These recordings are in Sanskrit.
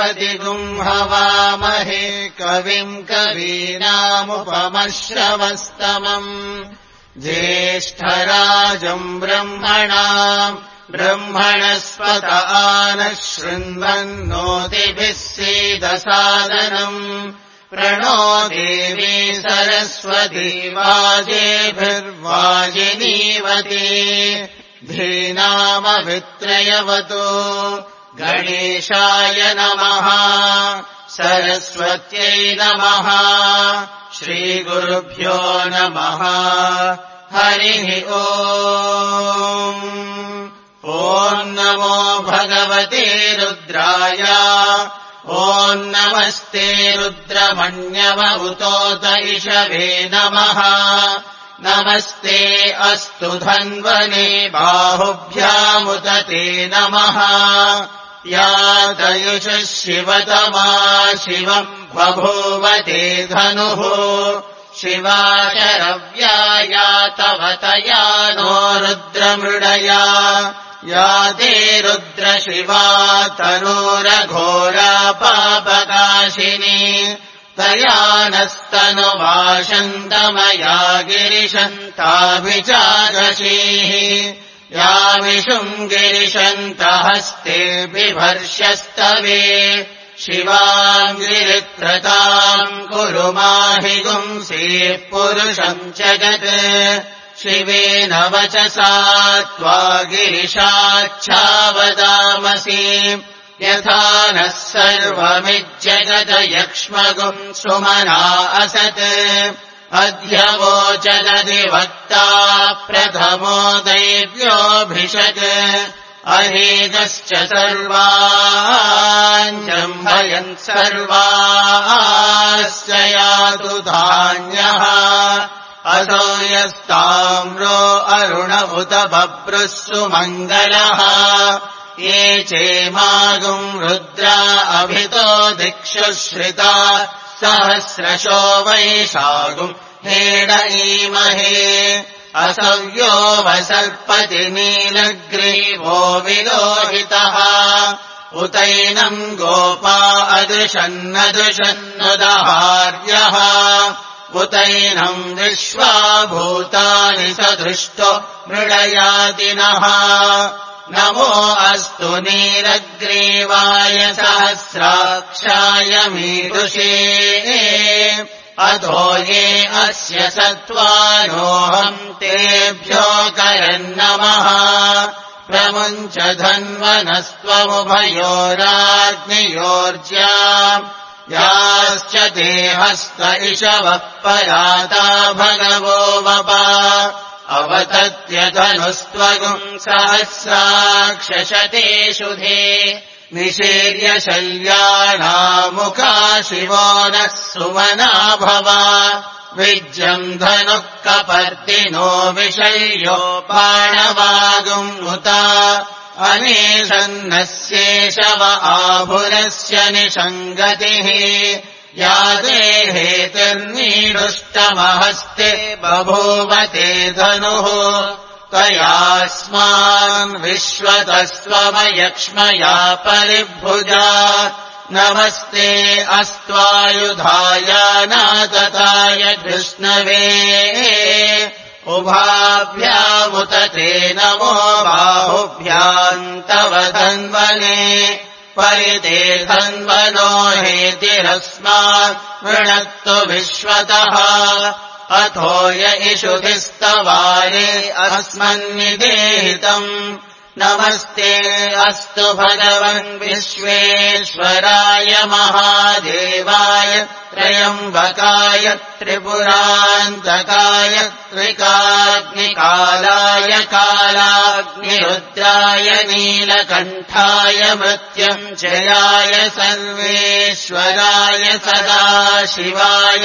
प्रतिगुंहवामहे कविम् कवीनामुपमश्रवस्तमम् ज्येष्ठराजम् ब्रह्मणस्पत आनः शृण्वन्नोतिभिः सीदसादनम् प्रणो देवी सरस्वती वाजेभिर्वाजिनीवती धीनामभित्रयवतु गणेशाय नमः सरस्वत्यै नमः श्रीगुरुभ्यो नमः हरिः ओम् ॐ नमो भगवते रुद्राय ॐ नमस्ते रुद्रमण्यवहुतोत इषवे नमः नमस्ते अस्तु धन्वने बाहुभ्यामुत ते नमः या दयुषः शिवतमा शिवम् बभूव ते धनुः शिवा शरव्या या तव तया नो रुद्रमृडया या ते रुद्रशिवा तनूरघोरा पापकाशिनी तया नस्तनुवाशन्तमया गिरिशन्ताभिचागशीः या विशुम् गिरिशन्तहस्ते बिभर्ष्यस्तवे शिवाम् गिरित्रताम् कुरु माहि गुंसीः पुरुषम् जगत् शिवेन वचसा त्वा गिरिशाच्छावदामसि यथा नः सर्वमिज्जगत यक्ष्मगुम् सुमना असत् अद्य वोचदधिवक्ता प्रथमो दैव्योऽभिषक् अहेदश्च सर्वान् जम्भयन् सर्वाश्च यातु धान्यः असो यस्ताम्रो अरुण उत बभ्रुः सुमङ्गलः ये चेमागुम् रुद्रा अभितो दिक्षु श्रिता सहस्रशो वैशागुम् हेडईमहे असव्यो वसर्पति नीलग्रीवो विलोहितः उतैनम् गोपा अदृशन्नदृशन्नुदहार्यः उतैनम् विश्वा भूतानि सदृष्टो मृडयातिनः नमो अस्तु नीलग्रीवाय सहस्राक्षाय मीदुषे अधो ये अस्य सत्त्वानोऽहम् तेभ्यो करन्नमः प्रमुञ्च धन्वनस्त्वमुभयोराग्नियोर्ज्या याश्च ते हस्त इषवः पराता भगवो वपा अवतत्यधनुस्त्वगुम् सहस्राक्षशते शुधे निषेर्य शल्यानामुखा शिवो नः सुमना भव विज्यम् धनुः कपर्दिनो विशल्यो बाणवागुम् उता अनेशन्नस्येषव आभुरस्य निषङ्गतिः या देहेतिर्नीडुष्टमहस्ते बभूव ते धनुः तयास्मान् विश्वतस्त्वमयक्ष्मया परिभुजा नमस्ते अस्त्वायुधाय नातताय कृष्णवे उभाभ्यामुत ते नमो बाहुभ्याम् तव धन्वने परिते धन्वनो हेतिरस्मात् वृणक्तु विश्वतः अथो य इषुभिस्तवारे अस्मन्निदेहितम् नमस्ते अस्तु भगवन् विश्वेश्वराय महादेवाय त्रयम्बकाय त्रिपुरान्तकाय त्रिकाग्निकालाय कालाग्निरुद्राय नीलकण्ठाय मृत्युञ्जयाय सर्वेश्वराय सदाशिवाय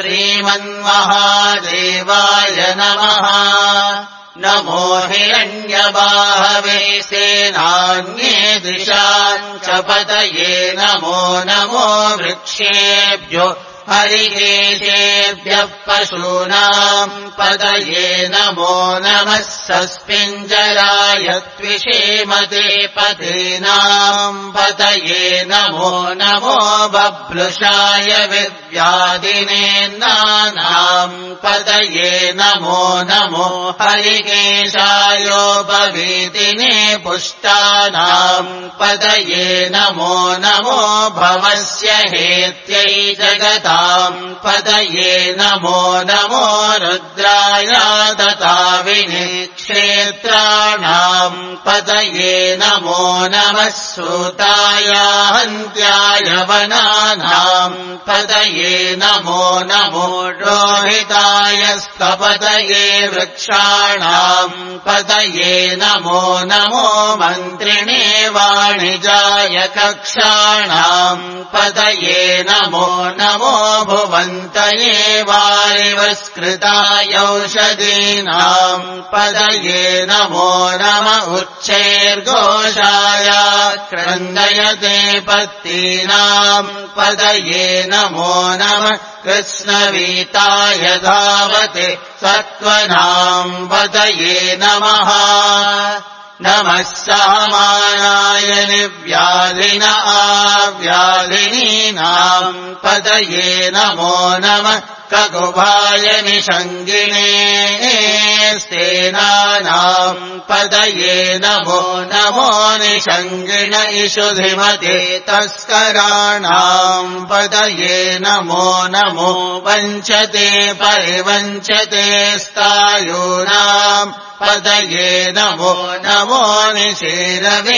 श्रीमन्महादेवाय नमः नमो हिरण्यबाहवे सेनान्ये दिशाम् च पतये नमो नमो वृक्षेभ्यो हरिकेशेभ्यः पशूनाम् पतये नमो नमः सस्पिञ्जराय त्विषेमते पतीनाम् पतये नमो नमो बभ्रुषाय विव्याधिनेन्नानाम् पतये नमो नमो हरिकेशायोपवीतिने पुष्टानाम् पतये नमो नमो भवस्य हेत्यै जगताम् पतये नमो नमो रुद्राय तथा विनिक्षेत्राणाम् पतये नमो नमः सूताय हन्त्याय वनानाम् पतये नमो नमो रोहिताय स्तपतये वृक्षाणाम् पतये नमो नमो मन्त्रिणे वाणिजाय कक्षाणाम् पतये नमो नमो भुवन्तये वारिवस्कृताय औषधीनाम् पतये नमो नम उच्चैर्घोषाय क्रन्दयते पत्तीनाम् पतये नमो नमः कृष्णवीताय धावते सत्त्वनाम् पतये नमः नमः सामानाय निव्याधिन आव्याधिनीनाम् पतये नमो नमः ककुभाय निषङ्गिणे स्तेनानाम् पतये नमो नमो निषङ्गिण इषुधिमते तस्कराणाम् पतये नमो नमो वञ्चते परिवञ्चते स्तायूनाम् पतये नमो नमो निशेरवे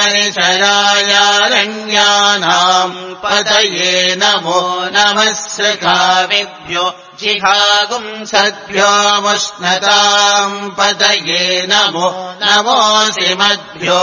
परिसरायारण्यानाम् पतये नमो नमः सखाविभ्यो जिहागुंसद्भ्यो मुष्णताम् पतये नमो नमोऽसिमद्भ्यो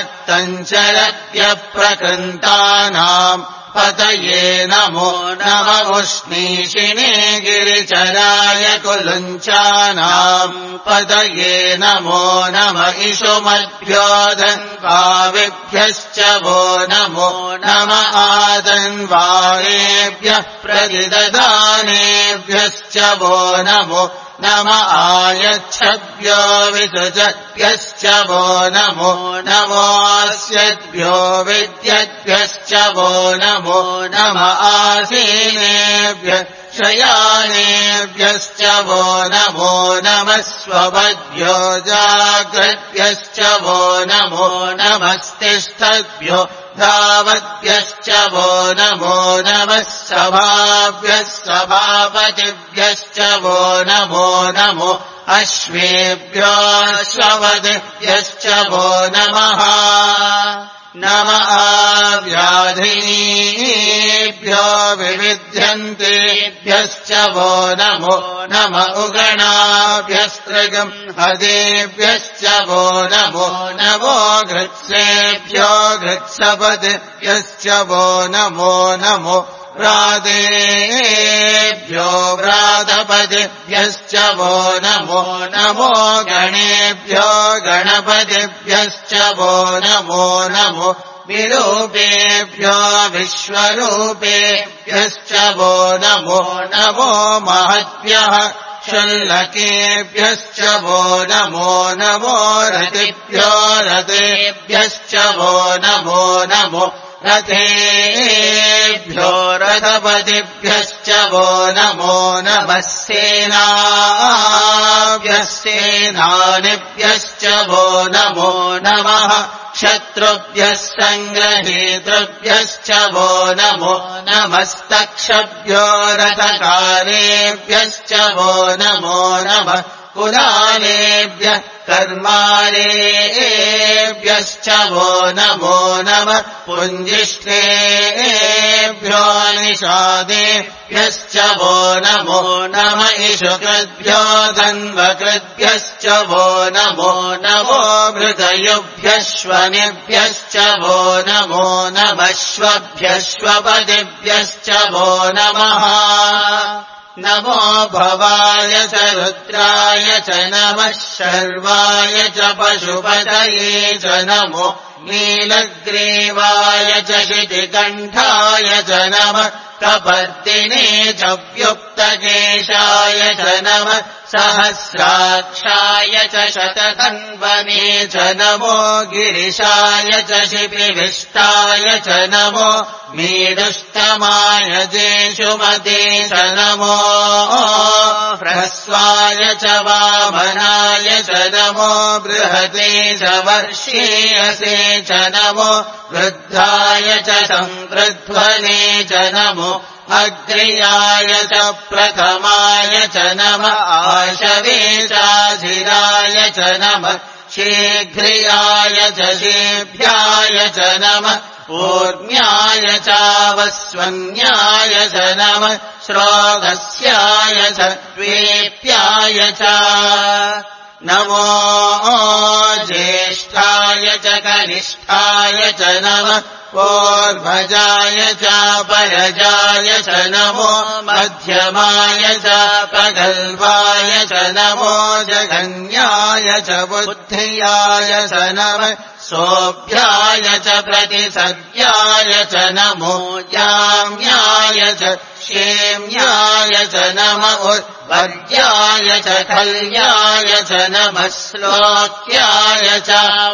नक्तञ्चरत्यप्रकृन्तानाम् पतये नमो नम उष्णीषिणे गिरिचराय कुलुञ्चानाम् पतये नमो नम इषुमद्भ्यो धन्वाविभ्यश्च वो नमो नम आदन्वारेभ्यः प्रतिददानेभ्यश्च वो नमो नम आयच्छद्भ्यो विसृजद्भ्यश्च वो नमो नमोऽस्यद्भ्यो विद्यद्भ्यश्च वो नमो नम आसीनेभ्यः शयानेभ्यश्च वो नमो नमः स्वपद्भ्यो जाग्रद्भ्यश्च वो नमो नमस्तिष्ठद्भ्यो धावद्भ्यश्च वो नमो नमः सभाभ्यः सभापतिभ्यश्च वो नमो नमो अश्वेभ्योऽश्वपतिभ्यश्च वो नमः नम आव्याधिनीभ्यो विविध्यन्तेभ्यश्च वो नमो नम उगणाभ्यस्त्रगम् हदेभ्यश्च वो नमो नमो घृत्सेभ्यो घृत्सपतिभ्यश्च वो नमो नमो व्रातेभ्यो व्रातपतिभ्यश्च वो नमो नमो गणेभ्यो गणपतिभ्यश्च वो नमो नमो विरूपेभ्यो विश्वरूपेभ्यश्च वो नमो नमो महद्भ्यः शल्लकेभ्यश्च वो नमो नमो रतिभ्यो रतेभ्यश्च वो नमो नमो रथेभ्यो रथपतिभ्यश्च वो नमो नमः सेनाभ्यः सेनानिभ्यश्च वो नमो नमः शत्रुभ्यः सङ्ग्रहेतृभ्यश्च वो नमो नमस्तक्षभ्यो रथकारेभ्यश्च वो नमो नमः कुलालेभ्यः कर्मारेभ्यश्च वो नमो नमः पुञ्जिष्ठेभ्यो निषादेभ्यश्च वो नमो नम इषुकृद्भ्यो धन्वकृद्भ्यश्च वो नमो नमो मृगयुभ्यश्वनिभ्यश्च वो नमो नमश्वभ्यश्वपतिभ्यश्च वो नमः नमो भवाय च रुद्राय च नमः शर्वाय च पशुपतये च नमो नीलग्रीवाय च शितिकण्ठाय च नमः कपर्दिने च व्युक्तकेशाय च नमः सहस्राक्षाय च शतधन्वने च नमो गिरिशाय च शिपिविष्टाय च नमो मीडुष्टमाय जेषुमते च नमो ह्रस्वाय च वामनाय च नमो बृहते च वर्षेयसे च नमो वृद्धाय च संवृध्वने च नमो अग्र्याय च प्रथमाय च नमः आशवे चाधिराय च नमः शीघ्रियाय च शेभ्याय च नमः ऊर्म्याय चावस्वन्याय च नमः श्रोगस्याय च द्वेप्याय च नमो ज्येष्ठाय च कनिष्ठाय च नमः पूर्वजाय च परजाय च नमो मध्यमाय च प्रगल्भाय च नमो जगन्याय च बुद्धियाय च नमः सोऽभ्याय च प्रतिसद्याय च नमो याम्याय च क्षेम्याय च नमः वद्याय च कल्याय च नमः श्लोक्याय च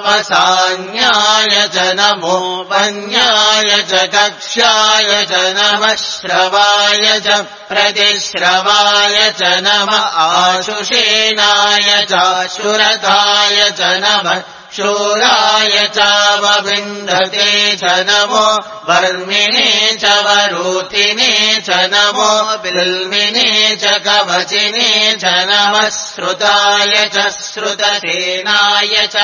वसान्याय च नमो वन्याय च कक्ष्याय च नमः श्रवाय च प्रतिश्रवाय च नमः आशुषेणाय च शुरताय च नमः शूराय चावविन्दते च नमो वर्मिणे च वरूथिने च नमो बिल्मिने च कवचिने च नमः श्रुताय च श्रुतसेनाय च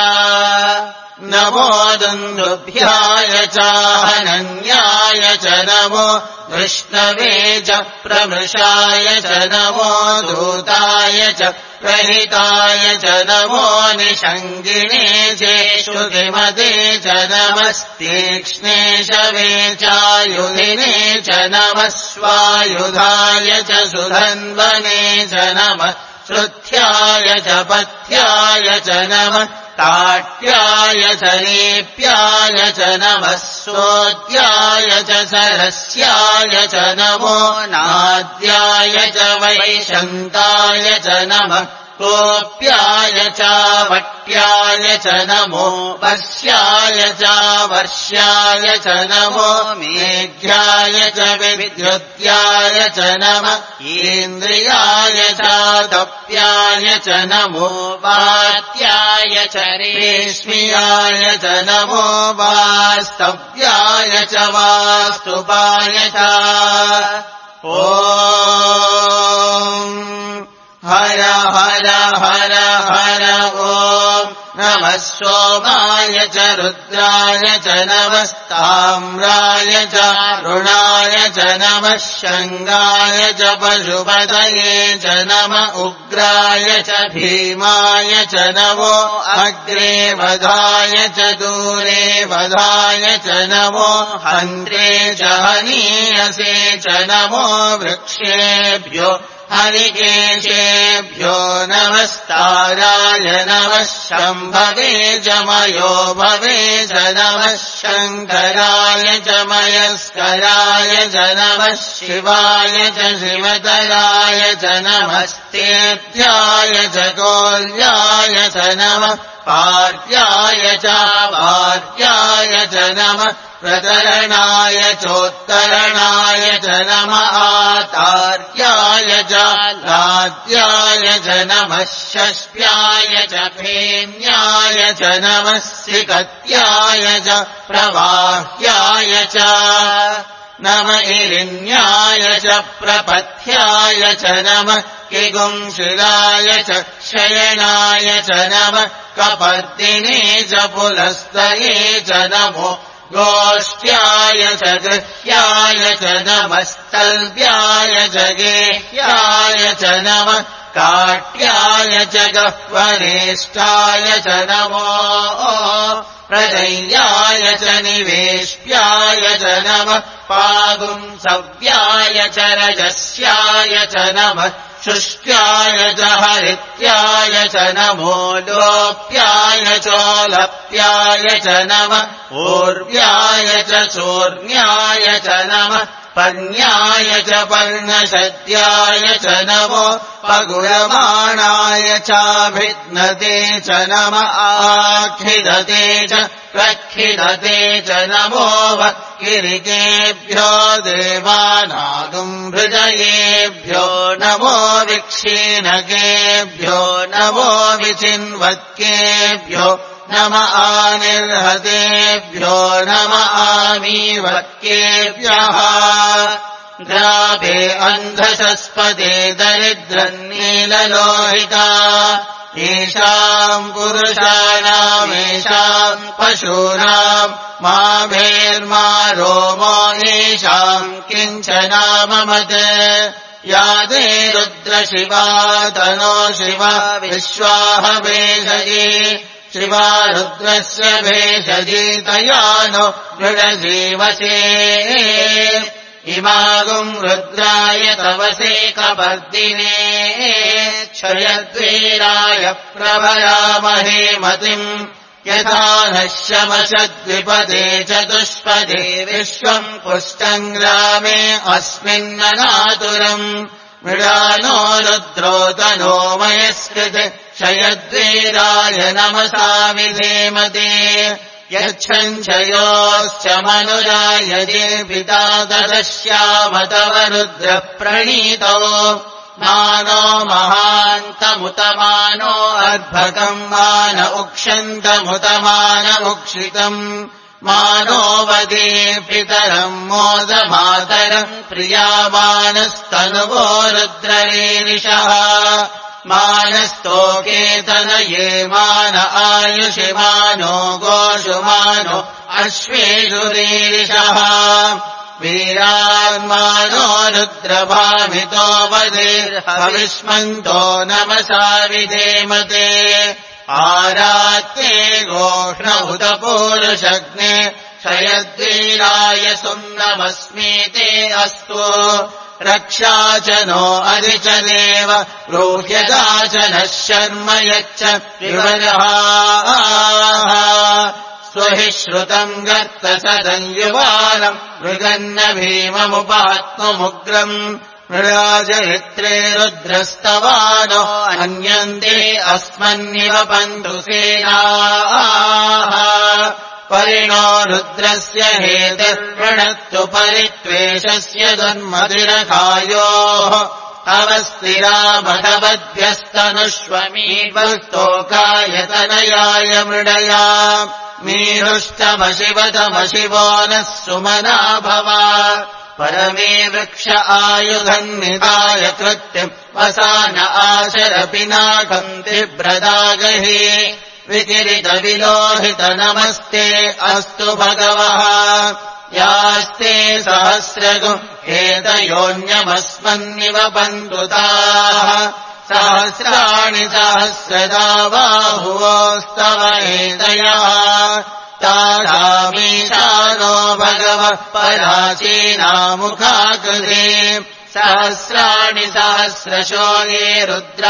नमो दुन्दुभ्याय च हनन्याय च नमो विष्णवे च प्रमृषाय च नमो दूताय च प्रहिताय च नमो निषङ्गिणे चेषुतिमते च नमस्तीक्ष्णे शवे चायुधिने च नमः स्वायुधाय च सुधन्वने च नमः श्रुत्याय च पथ्याय च नमः काट्याय च नेप्याय च नमः सोद्याय च सरस्याय च नमो नाद्याय च वैशन्ताय च नमः कोप्याय च वट्याय च नमो वर्ष्याय च वर्ष्याय च नमो मेघ्याय च विद्युत्याय च नमः इन्द्रियाय च तप्याय च नमो वात्याय च रेश्म्याय च नमो वास्तव्याय च वास्तुपाय च ॐ हर हर हर हर ॐ नमः सोमाय च रुद्राय च नमस्ताम्राय च रुणाय च नमः शङ्गाय च पशुपतये च नमः उग्राय च भीमाय च नमो अग्रे वधाय च दूरे वधाय च नमो हन्त्रे च हनीयसे च नमो वृक्षेभ्यो हरिकेशेभ्यो नमस्ताराय नमः शम्भवे च मयो भवे च नमः शङ्कराय च मयस्कराय च नमः शिवाय च शिवतराय च नमस्तेभ्याय च कोल्याय च नमः पार्याय च वार्याय च नमः प्रतरणाय चोत्तरणाय च नमः आतार्याय च लाद्याय च नमः षष्ठ्याय च फेन्याय च नमः सिकत्याय च प्रवाह्याय च नम इरिण्याय च प्रपथ्याय च नमः किगुंशिलाय च शयनाय च नमः कपर्दिने च पुलस्तये च नमो गोष्ठ्याय च गृह्याय च नमस्तल्व्याय च गेह्याय च नमः काट्याय च गह्वरेष्ठाय च नमो प्रदय्याय च निवेश्याय च नमः पागुंसव्याय च रजस्याय च नमः शुष्ट्याय च हरित्याय च नमो लोप्याय चोलप्याय च नमः ऊर्व्याय च चूर्ण्याय च नमः पर्ण्याय च पर्णशद्याय च नमो पगुरमाणाय चाभिघ्नते च नम आखिदते च प्रखिदते च नमो वक्किरिकेभ्यो देवानागुम्भृजयेभ्यो नमो विक्षीणकेभ्यो नमो विचिन्वत्केभ्यो नम आनिर्हतेभ्यो नम आमीवत्केभ्यः ग्राभे अन्धसस्पदे दरिद्रन्नीललोहिता येषाम् पुरुषाणामेषाम् पशूनाम् मा भेर्मा रोमो येषाम् किञ्चनाममत् यादे रुद्रशिवा तनो शिवा विश्वाह भेषजी शिवा रुद्रस्य भेषजीतया नो मृडजीवसे इमागुम् रुद्राय तवसे कपर्दिने क्षयद्वीराय प्रभयामहे मतिम् यथा नः शमशद्विपदे चतुष्पदे विश्वम् पुष्टम् ग्रामे अस्मिन्ननातुरम् मृडानो रुद्रो तनो मयस्कृते क्षयद्वीराय नमसा विधेमते यच्छञ्चयोश्च मनुरायजे पिता तदश्याम तव रुद्रः प्रणीतो मानो महान्तमुतमानो अर्भकम् मान उक्षन्तमुतमान उक्षितम् मानो वदे पितरम् मोदमातरम् प्रियामानस्तनुवो रुद्ररीरिषः मानस्तोकेतनये मान आयुषिमानो गोषुमानो अश्वेषुरीरिषः वीरान्मानो रुद्रभामितो वदेर्हविष्मन्तो नमसा विधेमते आरात्ते गोष्ण उत पूरुषग्ने क्षयद्वीराय सुम्नमस्मीते अस्तु रक्षा च नो अधिचदेव रोह्यदा च नः शर्म यच्च विवरः स्वहि श्रुतम् गर्तसदञ्युवानम् मृगन्न भीममुपात्ममुग्रम् मृडाजयित्रे रुद्रस्तवानो अन्यन्ते अस्मन्निव पन्तुसेनाः परिणो रुद्रस्य हेतिर्वृणत्तु परित्वेषस्य दुर्मतिरकायोः अवस्तिरामठवद्भ्यस्तनुष्वमीभक्तोकायतनयाय मृडया मीरुष्टमशिवतमशिवो नः सुमना भव परमे वृक्ष आयुधम् निधाय कृत्यम् वसान आशरपिनाकम् तिभ्रदागहि विकिरितविलोहित नमस्ते अस्तु भगवः यास्ते सहस्रगुम् एतयोऽन्यमस्मन्निव बन्धुताः सहस्राणि सहस्रदा बाहुवोस्तव एतयः तासामीशानो भगवः पराचीनामुखाकृते सहस्राणि सहस्रशो ये रुद्र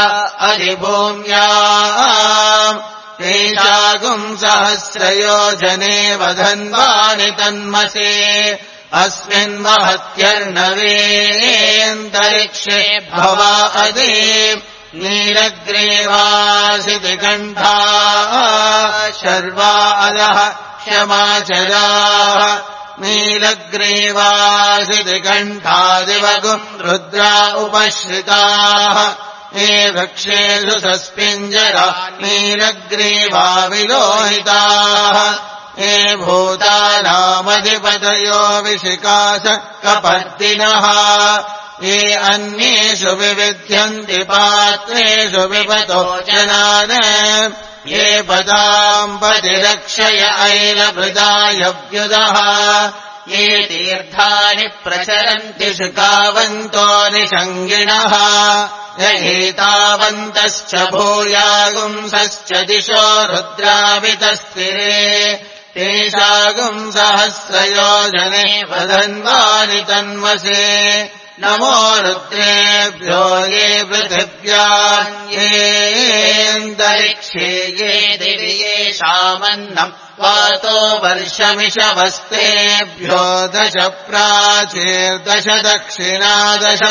अधिभूम्याम् तेषागुम् सहस्रयोजने वधन्वानि तन्मसे अस्मिन् महत्यर्णवेऽन्तरिक्षे भवा अदे नीलग्रीवासितिकण्ठा शर्वा अदः क्षमाचराः नीलग्रीवासितिकण्ठादिवगुम् रुद्रा उपश्रिताः ये वृक्षेषु सस्पिञ्जरा नीलग्रीवा विलोहिताः ये भूतानामधिपतयो विशिकाश कपर्दिनः ये अन्येषु विविध्यन्ति पात्रेषु विपतो जनान् ये पदाम् पतिरक्षय ऐलभृदायव्युदः ये तीर्थानि प्रचरन्ति शुकावन्तो निषङ्गिणः एतावन्तश्च भूयागुंसश्च दिशो रुद्रावितस्थिरे तेषागुम् सहस्रयोजने वधन्वानि तन्मसे नमो रुद्रेभ्यो ये पृथिव्यान्येऽन्तरिक्षे ये दिवि येषामन्नम् वातो वर्षमिषवस्तेभ्यो 10 प्राचीर्दश दक्षिणा 10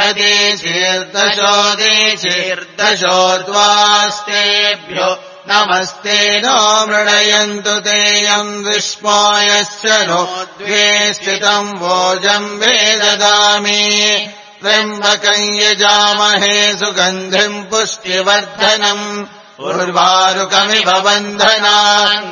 प्रदेशीर्दशोदेशीर्दशोर्ध्वास्तेभ्यो नमस्ते नो मृणयन्तु तेयम् विस्मयश्च नो द्वे स्थितम् वोजम् वेददामि त्र्यम्बकम् यजामहे सुगन्धिम् पुष्टिवर्धनम् उर्वारुकमिव बन्धनान्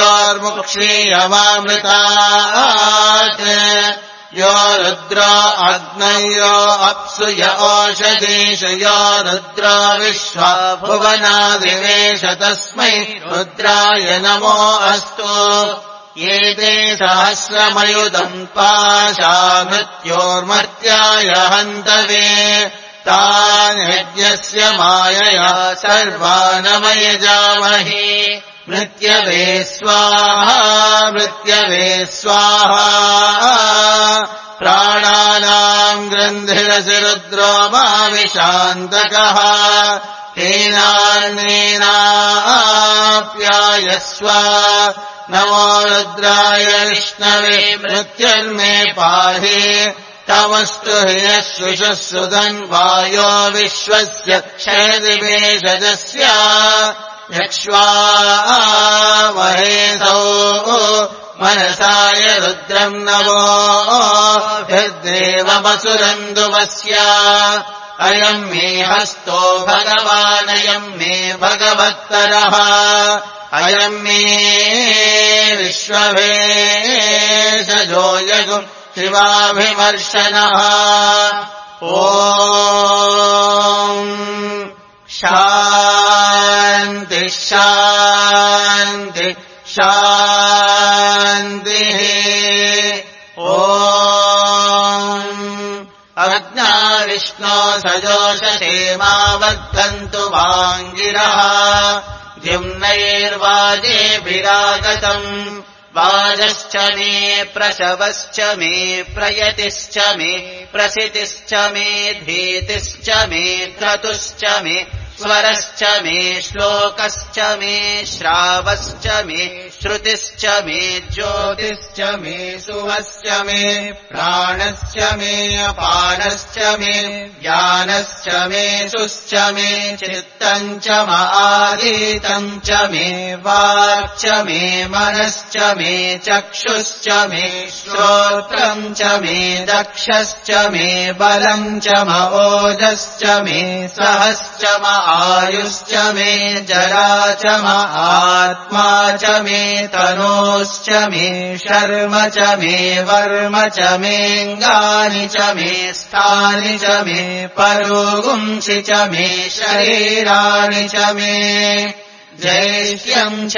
मृत्योर्मुक्षीयमामृतात् यो रुद्रो अग्नयो अप्सु य ओषधीषु यो रुद्रो विश्वा भुवनादिवेश तस्मै रुद्राय नमो अस्तु ये ते सहस्रमयुधम् पाशा मृत्योर्मर्त्याय हन्तवे तान् यज्ञस्य मायया सर्वानमयजामहे मृत्यवे स्वाहा मृत्यवे स्वाहा प्राणानाम् ग्रन्थिरसि रुद्रो माविशान्तकः तेनान्नेनाप्यायस्व नमो रुद्राय विष्णवे मृत्युर्मे पाहि तमस्तु ह्यश्रुषस्सु धन्वायो विश्वस्य क्षयदिवेशजस्य यक्ष्वामहेसौ मनसाय रुद्रम् नवो भिर्देववसुरन्दुवस्य अयम् मे हस्तो भगवानयम् मे भगवत्तरः अयम् मे विश्ववेशजो यगु शिवाभिमर्शनः ॐ शान्ति शान्ति शान्तिः ॐ अग्ना विष्णो सजोषसेमावर्धन्तु वाङ्गिरः द्युम्नैर्वाजेभिरागतम् वाजश्च मे प्रशवश्च मे प्रयतिश्च मे प्रसितिश्च मे धीतिश्च मे क्रतुश्च मे स्वरश्च मे श्लोकश्च मे श्रावश्च मे श्रुतिश्च मे ज्योतिश्च मे सुवश्च मे प्राणश्च मे अपानश्च मे ज्ञानश्च मे सुश्च मे चित्तम् च महादीतम् च मे वाक् च मे मनश्च मे चक्षुश्च मे श्रोत्रम् च मे दक्षश्च मे बलम् च ओजश्च मे सहश्च आयुश्च मे जरा च आत्मा च मे तनोश्च मे शर्म च मे वर्म च मेऽङ्गानि च मे स्थानि च मे परोगुंसि च मे शरीराणि च मे जैष्ठ्यम् च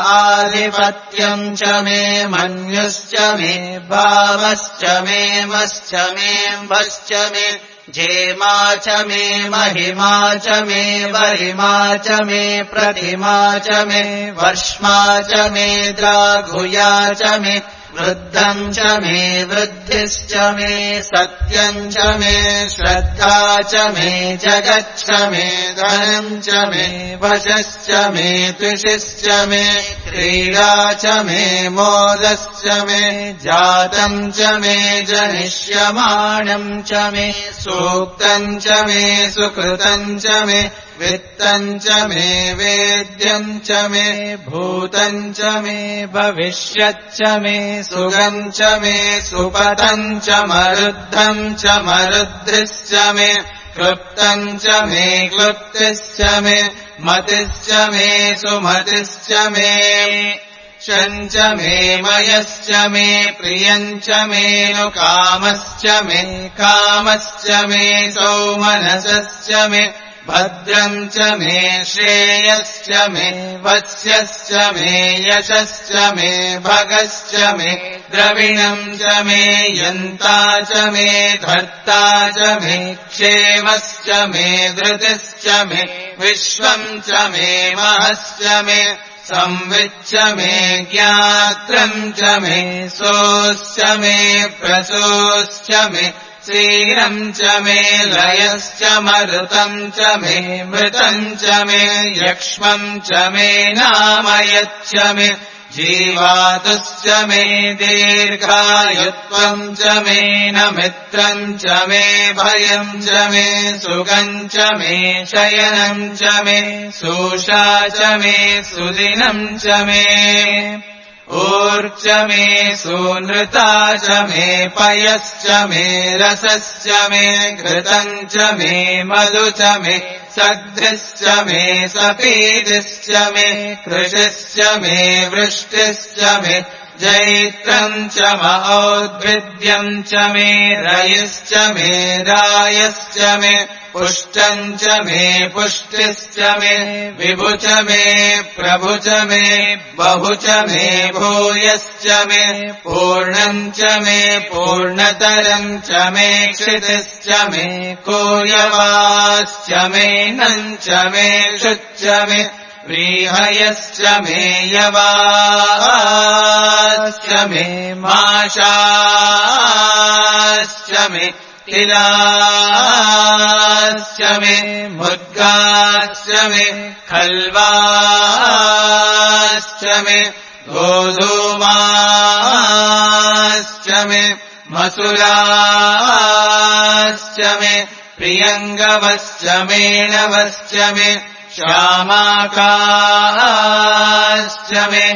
आधिपत्यम् च मे मन्युश्च मे भावश्च मे मश्च मे वश्च मे जेमा च मे महिमा च मे वरिमा च मे प्रतिमा च मे वर्ष्मा च मे द्राघुया च मे वृद्धम् च मे वृद्धिश्च मे सत्यम् च मे श्रद्धा च मे जगच्छ मे धनम् च मे वशश्च मे तुषिश्च मे क्रीडा च मे मोदश्च मे जातम् च मे जनिष्यमाणम् च मे सूक्तम् च मे सुकृतम् च मे वित्तम् च मे वेद्यम् च मे भूतम् च मे भविष्यच्च मे सुगम् च मे सुपतम् च मरुद्धम् च मरुद्धिश्च मे क्लुप्तम् च मे क्लुप्तिश्च मे मतिश्च मे सुमतिश्च मे शम् च मे मयश्च मे प्रियम् च मे नु कामश्च मे कामश्च मे सौमनसश्च मे भद्रम् च मे श्रेयश्च मे वत्स्यश्च मे यशश्च मे भगश्च मे द्रविणम् च मे यन्ता च मे धर्ता च मे क्षेमश्च मे धृतिश्च मे विश्वम् च मे महश्च मे संविच्च मे ज्ञात्रम् च मे सोऽश्च मे प्रसोऽश्च मे क्षीरम् च मे लयश्च मरुतम् च मे मृतम् च मे यक्ष्मम् च मे नामयच्च मे जीवातुश्च मे दीर्घायुत्वम् च मे न मित्रम् च मे भयम् च मे सुखम् च मे शयनम् च मे सूषा च मे सुदिनम् च मे ऊर्च मे सूनृता च मे पयश्च मे रसश्च मे घृतम् च मे मधु च मे सग्धिश्च मे सपीतिश्च मे कृषिश्च मे वृष्टिश्च मे जैत्रम् च महोद्भिद्यम् च मे रयिश्च मे रायश्च मे पुष्टम् च मे पुष्टिश्च मे विभु च मे प्रभु च मे बहु च मे भूयश्च मे पूर्णम् च मे पूर्णतरम् च मे क्षितिश्च मे कोयवाश्च मे नम् च मे शुच्च मे व्रीहयश्च मे यवाश्च मे माशाश्च मे तिलाश्च मे मुद्गाश्च मे खल्वाश्च मे गोधूमाश्च मे मसुराश्च मे प्रियङ्गवश्च मेणवश्च मे श्यामाकाश्च मे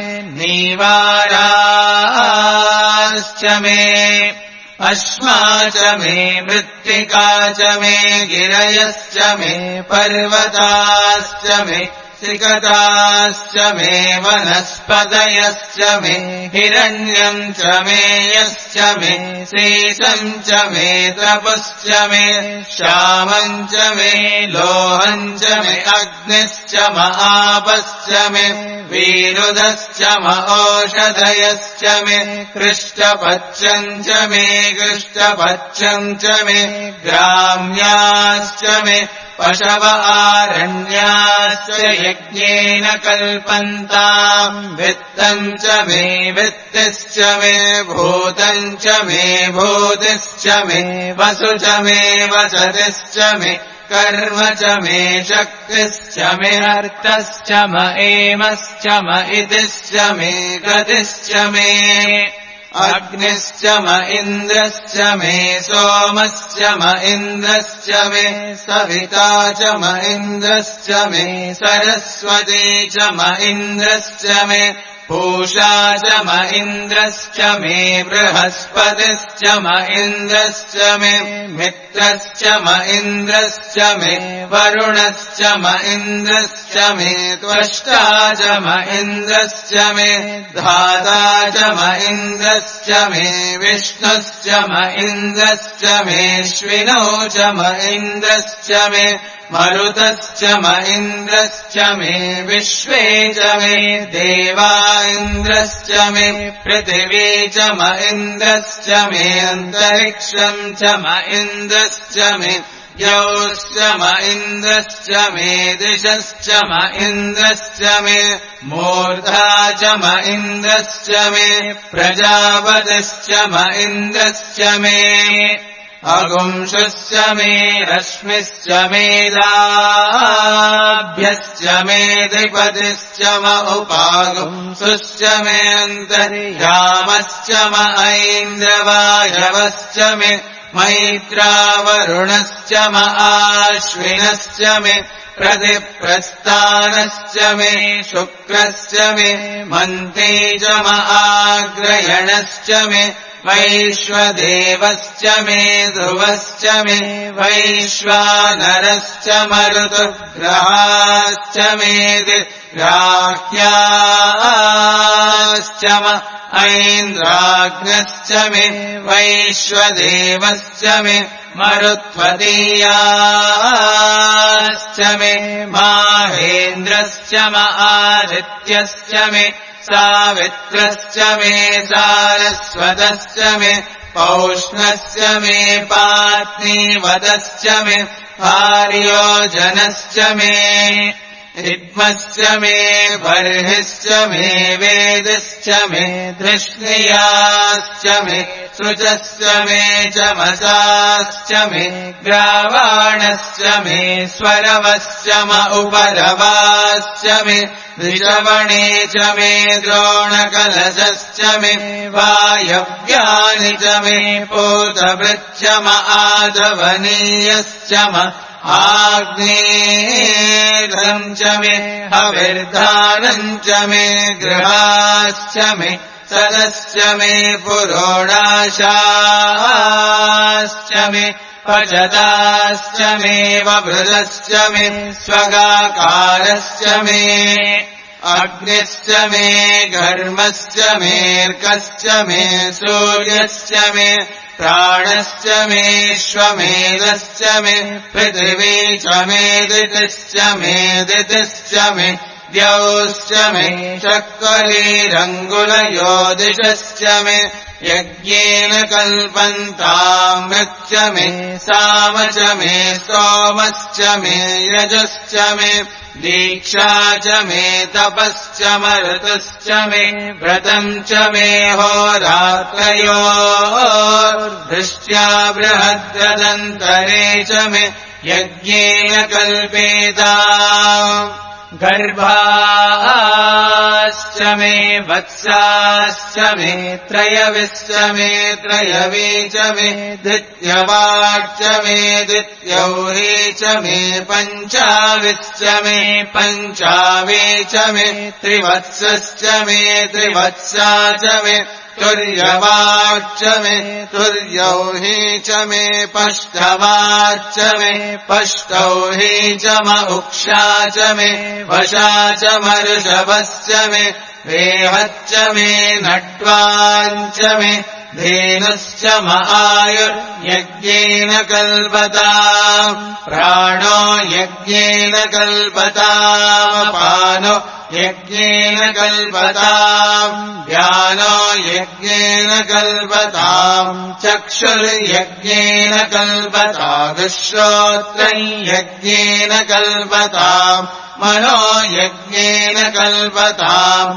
नीवाराश्च मे अश्मा च मे मृत्तिका च मे गिरयश्च मे पर्वताश्च मे सिकताश्च मे वनस्पतयश्च मे हिरण्यम् च मे यश्च मे शेषम् च मे तपश्च मे श्यामम् च मे लोहम् च मे अग्निश्च महापश्च मे वीरुधश्च महौषधयश्च मे कृष्टपच्छम् च मे कृष्टपच्छम् च मे ग्राम्याश्च मे पशव आरण्याश्च यज्ञेन कल्पन्ताम् वित्तम् च मे वित्तिश्च मे भूतम् च मे भूतिश्च मे वसु च मे वसतिश्च मे कर्म च मे शक्तिश्च मे अर्थश्च म एमश्च म इतिश्च मे गतिश्च मे अग्निश्च म इन्द्रश्च मे सोमश्च म इन्द्रश्च मे सविता च म इन्द्रश्च मे सरस्वती च म इन्द्रश्च मे पूषा च म इन्द्रश्च मे बृहस्पतिश्च म इन्द्रश्च मे मित्रश्च म इन्द्रश्च मे वरुणश्च म इन्द्रश्च मे त्वष्टा च म इन्द्रश्च मे धाता च म इन्द्रश्च मे विष्णुश्च म इन्द्रश्च मेऽश्विनौ च म इन्द्रश्च मे मरुतश्च म इन्द्रश्च मे विश्वे च मे देवा इन्द्रश्च मे पृथिवी च म इन्द्रश्च मे अन्तरिक्षम् च म इन्द्रश्च मे यौश्च म इन्द्रश्च मे दिशश्च म इन्द्रश्च मे मूर्धा च म इन्द्रश्च मे प्रजापतिश्च म इन्द्रश्च मे अगुंशुश्च मे रश्मिश्च मेधाभ्यश्च मे द्विपतिश्च म उपागुंसुश्च मे अन्तर्यामश्च म ऐन्द्रवायवश्च मे मैत्रावरुणश्च म आश्विनश्च मे प्रतिप्रस्थानश्च मे शुक्रश्च मे मन्ते च म आग्रयणश्च मे वैश्वदेवश्च मे ध्रुवश्च मे वैश्वानरश्च मरुतुग्रहाश्च मे ग्राह्याश्च म ऐन्द्राग्नश्च मे वैश्वदेवश्च मे मरुत्वतीयाश्च मे माहेन्द्रश्च म आदित्यश्च मे सावित्रश्च मे सारस्वतश्च मे पौष्णश्च मे पात्नीवतश्च मे आर्योजनश्च मे ऋग्मश्च मे बर्हिश्च मे वेदश्च मे धृष्णियाश्च मे सृजश्च मे चमसाश्च मे ग्रावाणश्च मे स्वरवश्च म उपरवाश्च मे ऋषवणे च मे द्रोणकलशश्च मे वायव्यानि च मे पूतवृच्च म आधवनीयश्च म आग्नेयम् च मे हविर्धानम् च मे गृहाश्च मे सदश्च मे पुरोडाशाश्च मे पचदाश्च मे वभृतश्च मे स्वगाकारश्च मे अग्निश्च मे घर्मश्च मेऽर्कश्च मे सूर्यश्च मे प्राणश्च मेऽश्वमेधश्च मे पृथिवी च मे दितिश्च मे दितिश्च मे द्यौश्च मे चक्वरीरङ्गुलयोदिशश्च मे यज्ञेन कल्पन्ताम् मृच्च मे साम च मे सोमश्च मे यजश्च मे दीक्षा च मे तपश्च मरुतश्च मे व्रतम् च मे होरात्रयोर्दृष्ट्या बृहद्रदन्तरे च मे यज्ञेन कल्पेता गर्भाश्च मे वत्साश्च मे त्रयविश्च मे त्रयवी च मे द्वितीयवाच्च मे द्वितीयौरी च मे पञ्चाविश्च मे पञ्चावी च मे त्रिवत्सश्च मे त्रिवत्सा च मे तुर्यवाच्च मे तुर्यौही च मे पष्टवाच्च मे पष्टौही च म उक्षा च मे वशा च मऋषभश्च मे रेहच्च मे नट्वाञ्च मे धेनुश्च म आयुर्यज्ञेन कल्पताम् प्राणो यज्ञेन कल्पताम् पानो यज्ञेन कल्पताम् व्यानो यज्ञेन कल्पताम् चक्षुर्यज्ञेन कल्पताम् श्रोत्रम् यज्ञेन कल्पताम् मनो यज्ञेन कल्पताम्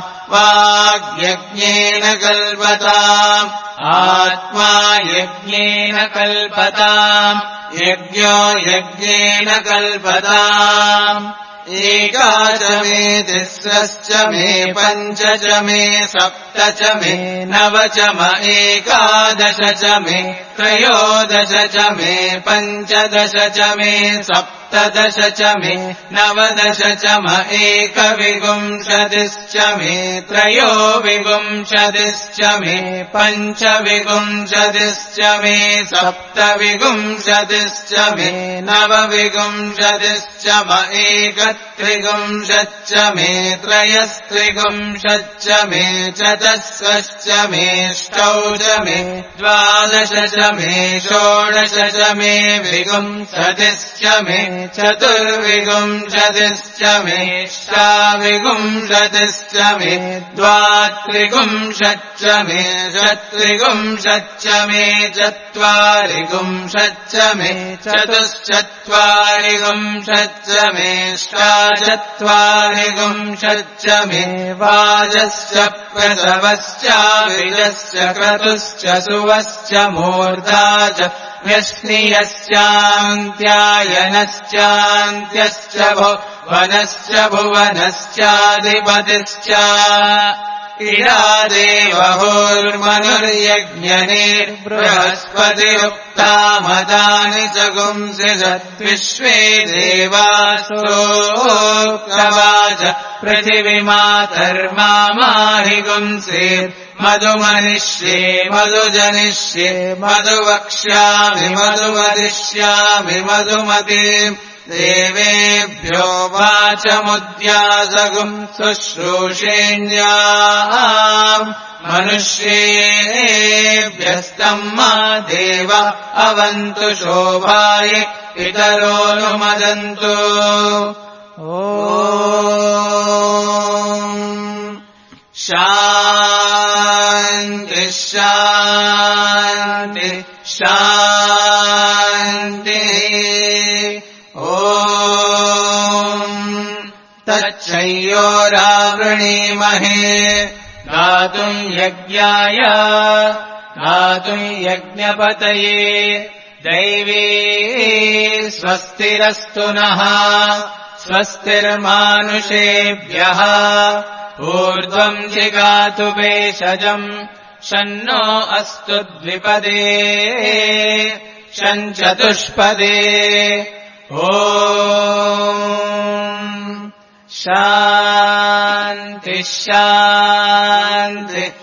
वाग्यज्ञेन कल्पताम् आत्मा यज्ञेन कल्पताम् यज्ञो यज्ञेन कल्पताम् एका च मे तिस्रश्च मे पञ्च च मे सप्त च मे नव च म एकादश च मे त्रयोदश च मे पञ्चदश च मे सप्तदश च मे नवदश च म एकविंशतिश्च मे त्रयोविंशतिश्च मे पञ्चविंशतिश्च मे सप्तविंशतिश्च मे नवविंशतिश्च म एकत्रिंशच्च मे त्रयस्त्रिंशच्च मे चतुष्षश्च मेऽष्टौ च मे द्वादश च मे षोडश च मे विंशतिश्च मे चतुर्विंशतिश्च मे षाविंशतिश्च मे द्वात्रिंशच्च मे षट्त्रिंशच्च मे चत्वारिंशच्च मे चतुश्चत्वारिंशच्च मे षट्चत्वारिंशच्च मे वाजश्च प्रसवश्च विजश्च क्रतुश्च सुवश्च मूर्धा च व्यश्नियश्चान्त्यायनश्चान्त्यश्च भुवनश्च भुवनश्चाधिपतिश्च इडादेवहोर्मनुर्यज्ञनेर्बृहस्पतिरुक्तामदानि च गुंसिषद्विश्वे देवासोक्तवाच पृथिवीमातर्माहि गुंसेत् मधुमनिष्ये मधुजनिष्ये मधुवक्ष्यामि मधुवदिष्यामि मधुमतीम् देवेभ्यो वाचमुद्यासगुम् शुश्रूषेण्याम् मनुष्येभ्यस्तम् मा देव अवन्तु शोभाय पितरोऽनुमदन्तु शान्ति शान्ति शान्ति तच्छय्योरावृणीमहे गातुम् यज्ञाय गातुम् यज्ञपतये दैवी स्वस्तिरस्तु नः स्वस्तिर्मानुषेभ्यः ऊर्ध्वम् जिगातु भेषजम् शन्नो अस्तु द्विपदे शञ्चतुष्पदे ॐ शान्ति शान्ति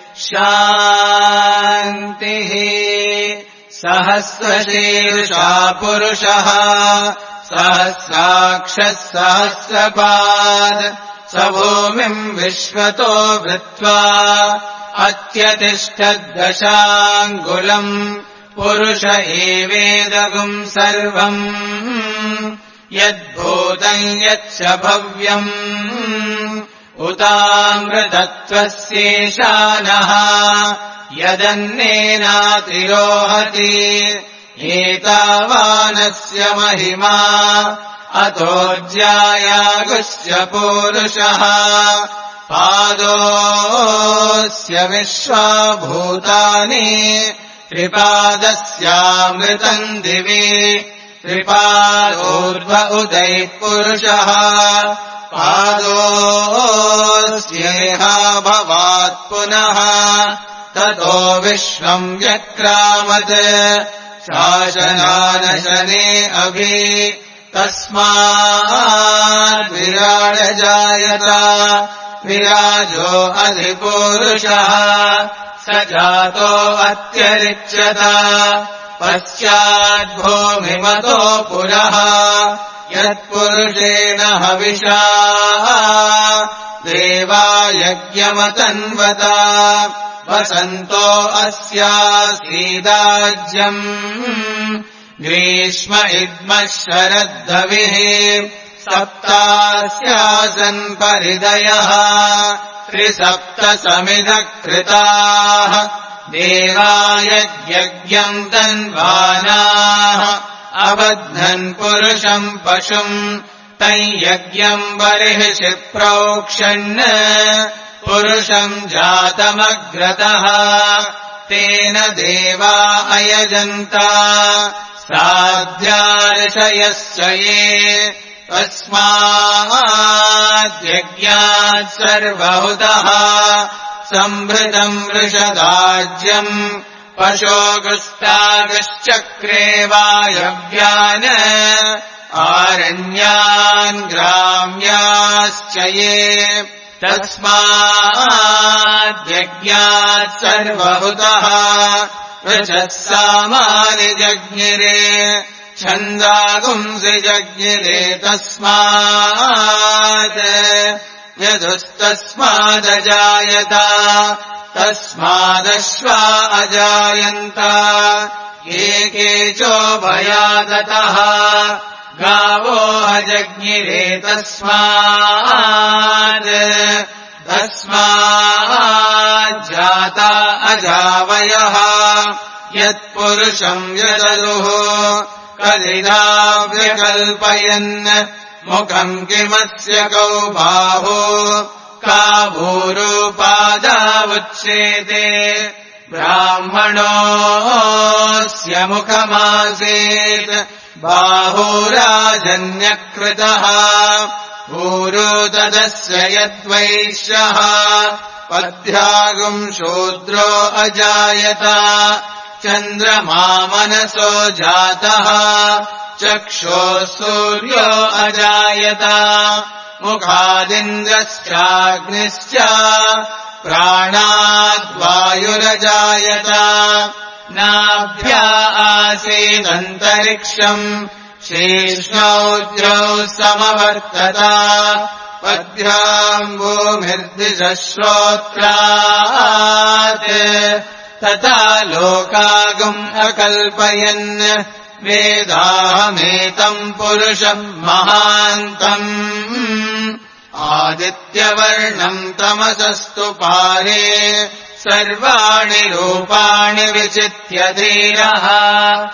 शान्तिः सहस्रशीर्षा पुरुषः सहस्राक्षः सहस्रपाद स भूमिम् विश्वतो वृत्वा अत्यतिष्ठद्दशाङ्गुलम् पुरुष एवेदगुम् सर्वम् यद्भूतम् यच्च भव्यम् उतामृतत्वस्येशानः यदन्नेनातिरोहति एतावानस्य महिमा अतोऽज्यायागुस्य पूरुषः पादोऽस्य विश्वाभूतानि त्रिपादस्यामृतम् दिवि त्रिपादोर्ध्व उदैः पुरुषः पादोऽस्येहा भवात् पुनः ततो विश्वम् व्यक्रामत् शासनानशने अभि तस्माद्विराडजायत विराजो अधिपूरुषः स जातो अत्यरिच्यत पश्चाद्भूमिमतो पुरः यत्पुरुषेण हविषा देवा यज्ञमतन्वत वसन्तो अस्यासीदाज्यम् ग्रीष्म इद्मः शरद्धविः सप्तास्यासन् परिदयः त्रिसप्तसमिधः कृताः देवा यज्ञम् तन्वानाः अबध्नन् पुरुषम् पशुम् तम् यज्ञम् बर्हिषि प्रोक्षन् पुरुषम् जातमग्रतः तेन देवा अयजन्त साध्यार्षयश्च ये तस्माद्यज्ञात् सर्वहुतः सम्भृतम् वृषदाज्यम् पशोगुस्तागश्चक्रे वायव्यान् आरण्यान् ग्राम्याश्च ये तस्माद्यज्ञात् सर्वहुतः वृषः सामानि जज्ञिरे छन्दागुंसि जज्ञिरे तस्मात् यदुस्तस्मादजायत तस्मादश्वा अजायन्त एकेचोभयादतः गावो अजज्ञिरे तस्माज्जाता अजावयः यत्पुरुषम् यदनुः कलिदाव्यकल्पयन् मुखम् किमस्य कौ बाहो का भूरूपादावुच्येते ब्राह्मणोऽस्य मुखमासीत् बाहुराजन्यकृतः भूरो तदस्य यद्वैश्यः पद्भ्यागुम् शूद्रो अजायत चन्द्रमा मनसो जातः चक्षोः सूर्यो अजायत मुखादिन्द्रश्चाग्निश्च प्राणाद्वायुरजायत नाभ्या आसीदन्तरिक्षम् शीर्ष्णौद्रौ समवर्तत पद्भ्याम् भूमिर्दिशः श्रोत्रात् तथा लोकागुम् अकल्पयन् वेदाहमेतम् पुरुषम् महान्तम् आदित्यवर्णम् तमसस्तु पारे सर्वाणि रूपाणि विचित्य धीरः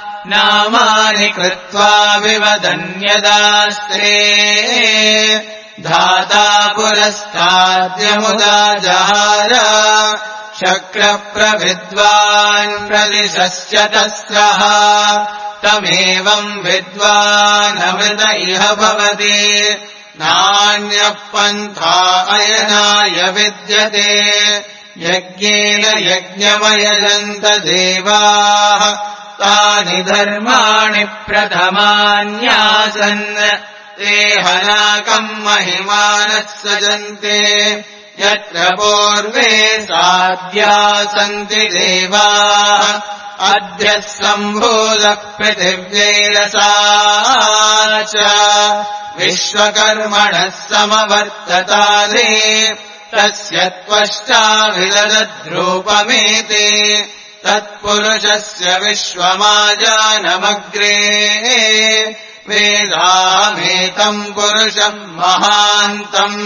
नामानि कृत्वा विवदन्यदास्त्रे धाता पुरस्ताद्यमुदा जहार शक्रप्रविद्वान् प्रदिशश्च तस्रः तमेवम् विद्वानमृत इह भवति नान्यः पन्था अयनाय विद्यते यज्ञेन यज्ञमयजन्त देवाः तानि धर्माणि प्रथमान्यासन् ते हनाकम् महिमानः सजन्ते यत्र पूर्वे साध्या सन्ति देवाः अद्यः सम्भूतः पृथिव्यैरसा च विश्वकर्मणः समवर्तताले तस्य त्वष्टा विदधद्रूपमेते तत्पुरुषस्य विश्वमाजानमग्रे वेदामेतम् पुरुषम् महान्तम्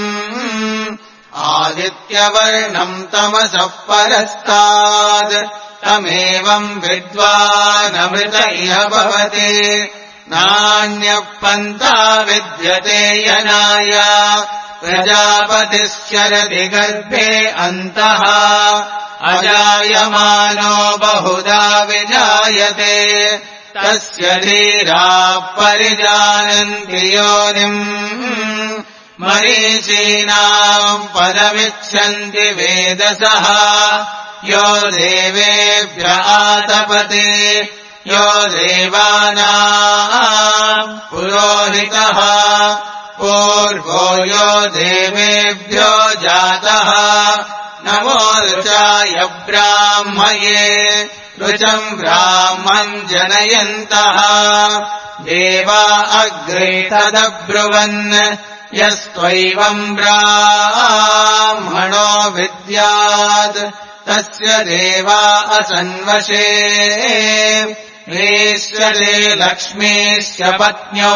आदित्यवर्णम् तमसः परस्तात् तमेवम् विद्वानमृत इह भवति नान्यः पन्था विद्यते यनाय प्रजापतिश्चरति गर्भे अन्तः अजायमानो बहुधा विजायते तस्य धीराः परिजानन्ति योनिम् मरीचीनाम् पदमिच्छन्ति वेदसः यो देवेभ्य आतपते यो देवानाम् पुरोहितः पूर्वो यो देवेभ्यो जातः नमो ऋचाय ब्राह्मये ऋचम् ब्राह्मम् जनयन्तः देवा अग्रे तदब्रुवन् यस्त्वैवम् ब्राह्मणो विद्यात् तस्य देवा असन्वशे ईश्वरे लक्ष्मीश्च पत्न्यो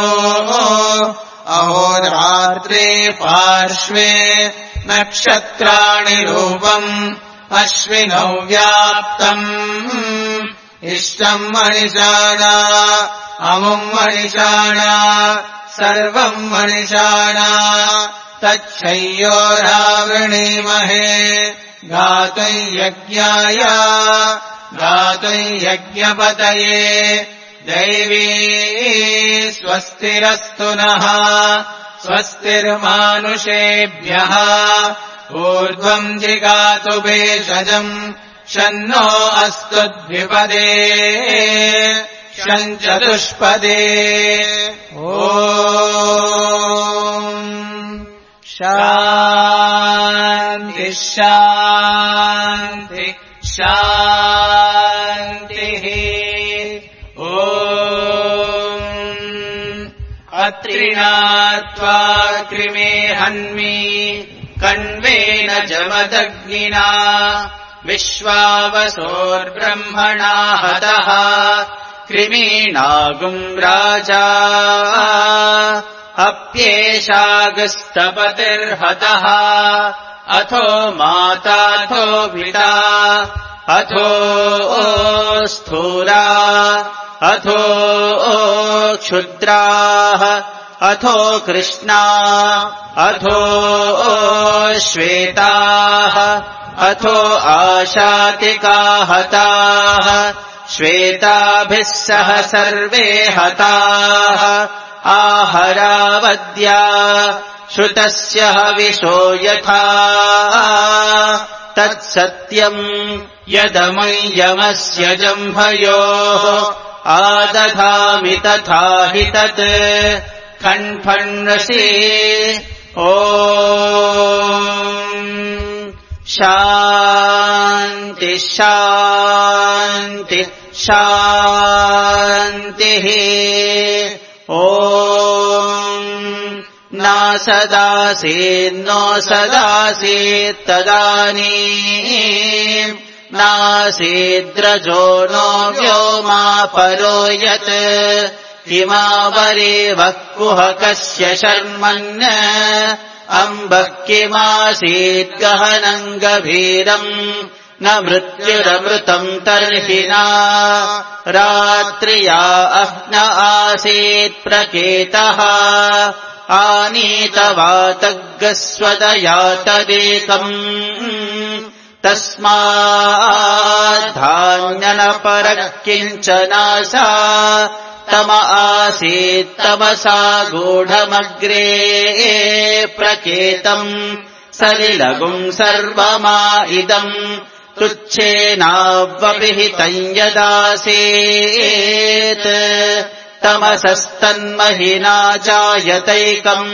अहोरात्रे पार्श्वे नक्षत्राणि रूपम् अश्विनौ व्याप्तम् इष्टम् मणिषाणा अमुम् मणिषाणा सर्वम् मणिषाणा तच्छय्योरावृणीमहे गातुम् यज्ञाय गातुम् यज्ञपतये दैवी स्वस्तिरस्तु नः स्वस्तिर्मानुषेभ्यः ऊर्ध्वम् जिगातु भेषजम् शन्नो अस्तु द्विपदे शञ्चतुष्पदे ॐ शान्ति शान्ति शान्तिः ॐ अत्रिणात्वा कृमे हन्मि कण्वेन जमदग्निना विश्वावसोर्ब्रह्मणा हतः कृमीणागुम् राजा अप्येषागस्तपतिर्हतः अथो माताथो पिता अथो स्थूला अथो क्षुद्राः अथो कृष्णा अथो श्वेताः अथो आशातिका हताः श्वेताभिः सह सर्वे हताः आहरावद्या श्रुतस्य हविषो यथा तत्सत्यम् यदमय्यमस्य जम्भयोः आदधामि तथा हि तत् खण्फण्णसि ॐ शान्ति शान्ति शान्तिः ॐ नासदासीन्नो सदासीत्तदानीम् नासीद्रजो नो व्योमा परो यत् किमावरे वक्कुहकस्य शर्मन् अम्बः किमासीद्गहनम् गभीरम् न मृत्युरमृतम् तर्हि न रात्र्या अह्न आसीत् प्रकेतः आनीतवातग्गस्वदया तदेकम् तस्माद्धान्यनपरः किञ्चनासा तम आसीत् तमसा गूढमग्रे प्रकेतम् सलिलगुम् सर्वमा इदम् तुच्छेनावपिहितम् यदासीत् तमसस्तन्महिना जायतैकम्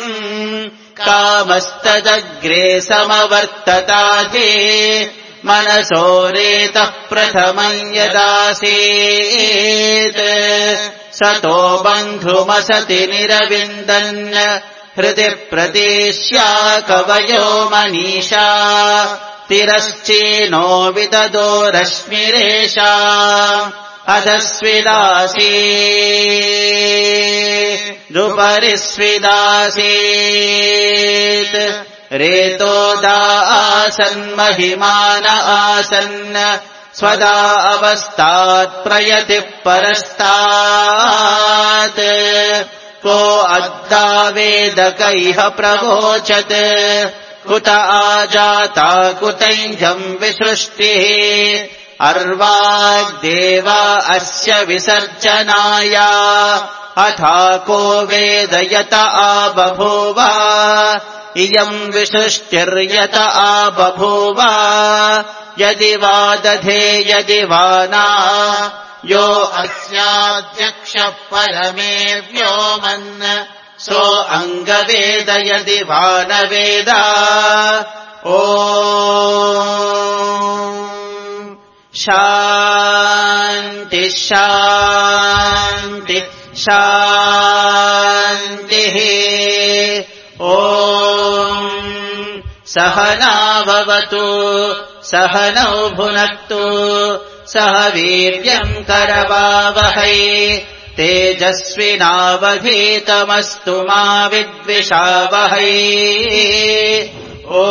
कामस्तदग्रे समवर्तताधे मनसो रेतः प्रथमम् यदासीत् सतो बन्धुमसति निरविन्दन् हृदि प्रदेश्या कवयो मनीषा तिरश्चेनो विददो रश्मिरेषा अधस्विदासीदुपरिस्विदासीत् रेतोदा आसन्महिमान आसन् स्वदा अवस्थात् प्रयति परस्तात् को अद्दावेदकैः प्रवोचत् कुत आजाता कुतैजम् विसृष्टिः अर्वाग्देवा अस्य विसर्जनाय अथा को वेदयत आबभूव इयम् विसृष्टिर्यत आबभूव यदि वा दधे यदि वा न यो अस्याध्यक्षः परमे व्योमन् सो अङ्गवेद यदि वा न वेद ॐ शान्ति शान्ति शान्तिः ॐ सहनाववतु सहनौ भुनक्तु सह वीर्यम् करवावहै तेजस्विनावधीतमस्तु मा विद्विषावहै ॐ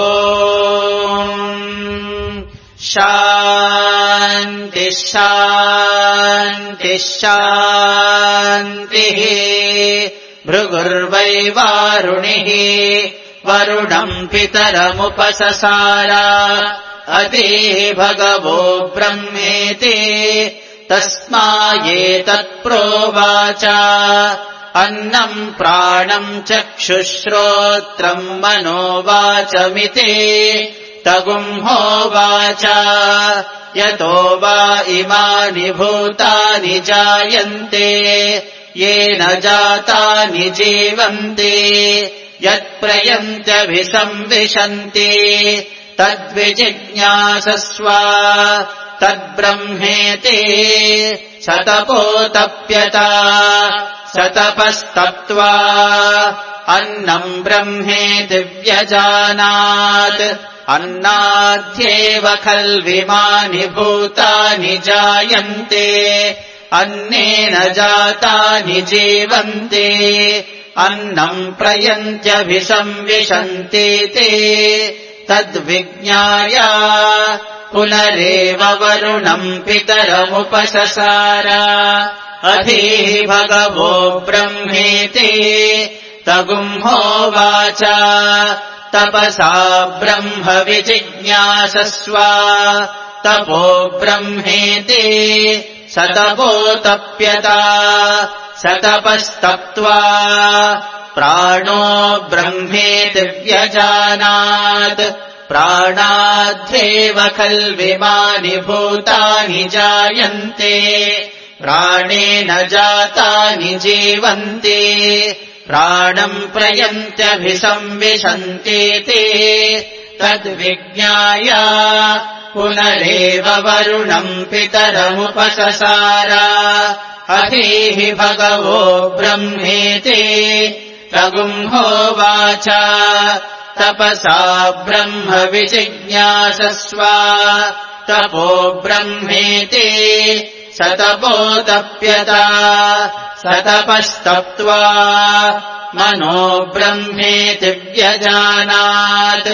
शान्ति शान्ति शान्तिः भृगुर्वै वारुणिः वरुणम् पितरमुपससार अतीः भगवो ब्रह्मेति तस्मायेतत्प्रोवाच अन्नम् प्राणम् चक्षुश्रोत्रम् मनोवाचमिति तगुंहोवाच यतो वा इमानि भूतानि जायन्ते येन जातानि जीवन्ति यत्प्रयन्त्यभिसंविशन्ति तद्विजिज्ञासस्व तद्ब्रह्मेति सतपोतप्यता सतपस्तप्त्वा अन्नम् ब्रह्मेति व्यजानात् अन्नाद्येव खल्विमानि भूतानि जायन्ते अन्नेन जातानि जीवन्ते अन्नम् प्रयन्त्यभिसंविशन्तीति तद्विज्ञाय पुनरेव वरुणम् पितरमुपससार अधीः भगवो ब्रह्मेति तगुंहोवाच तपसा ब्रह्म विजिज्ञासस्व तपो ब्रह्मेति सतपोतप्यता सतपस्तप्त्वा प्राणो ब्रह्मेति व्यजानात् प्राणाद्येव खल्विमानि भूतानि जायन्ते प्राणेन जातानि जीवन्ति प्राणम् प्रयन्त्यभिसंविशन्तीति तद्विज्ञाय पुनरेव वरुणम् पितरमुपससार अधीः भगवो ब्रह्मेति तगुंहोवाच तपसा ब्रह्म विजिज्ञासस्व तपो ब्रह्मेति सतपोतप्यता सतपस्तप्त्वा मनो ब्रह्मेति व्यजानात्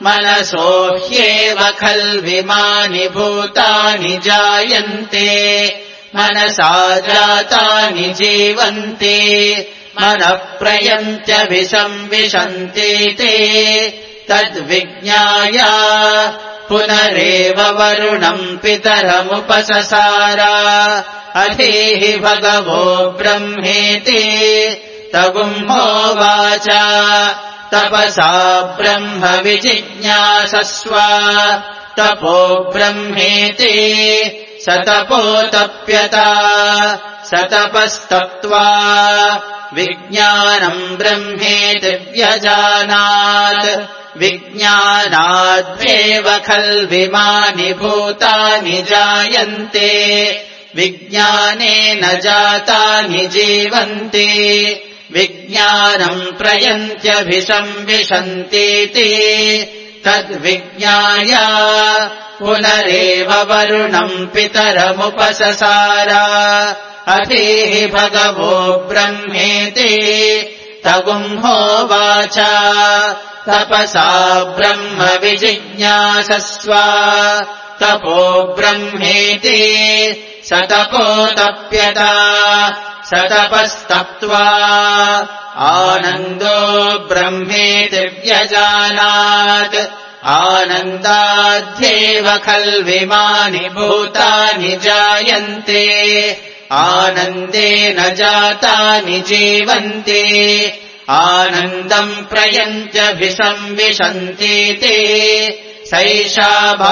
मनसो ह्येव खल्विमानि भूतानि जायन्ते मनसा जातानि जीवन्ते मनः प्रयन्त्यभिसंविशन्ति ते तद्विज्ञाय पुनरेव वरुणम् पितरमुपससार अधीहि भगवो ब्रह्मेति तगुम्होवाच तपसा ब्रह्म विजिज्ञासस्व तपो ब्रह्मेति स तपोतप्यता स तपस्तप्त्वा विज्ञानम् ब्रह्मेति व्यजानात् विज्ञानाद्वेव खल्विमानि भूतानि जायन्ते विज्ञानेन जातानि जीवन्ति विज्ञानम् प्रयन्त्यभिसंविशन्तीति तद्विज्ञाय पुनरेव वरुणम् पितरमुपससार अधीहि भगवो ब्रह्मेति तगुम्होवाच तपसा ब्रह्म विजिज्ञासस्व तपो ब्रह्मेति स तपोतप्यता स तपस्तप्त्वा आनन्दो ब्रह्मेति व्यजानात् आनन्दाद्येव खल्विमानि भूतानि जायन्ते आनन्देन जातानि जीवन्ति आनन्दम् प्रयन्त्यभिसंविशन्तीति सैषा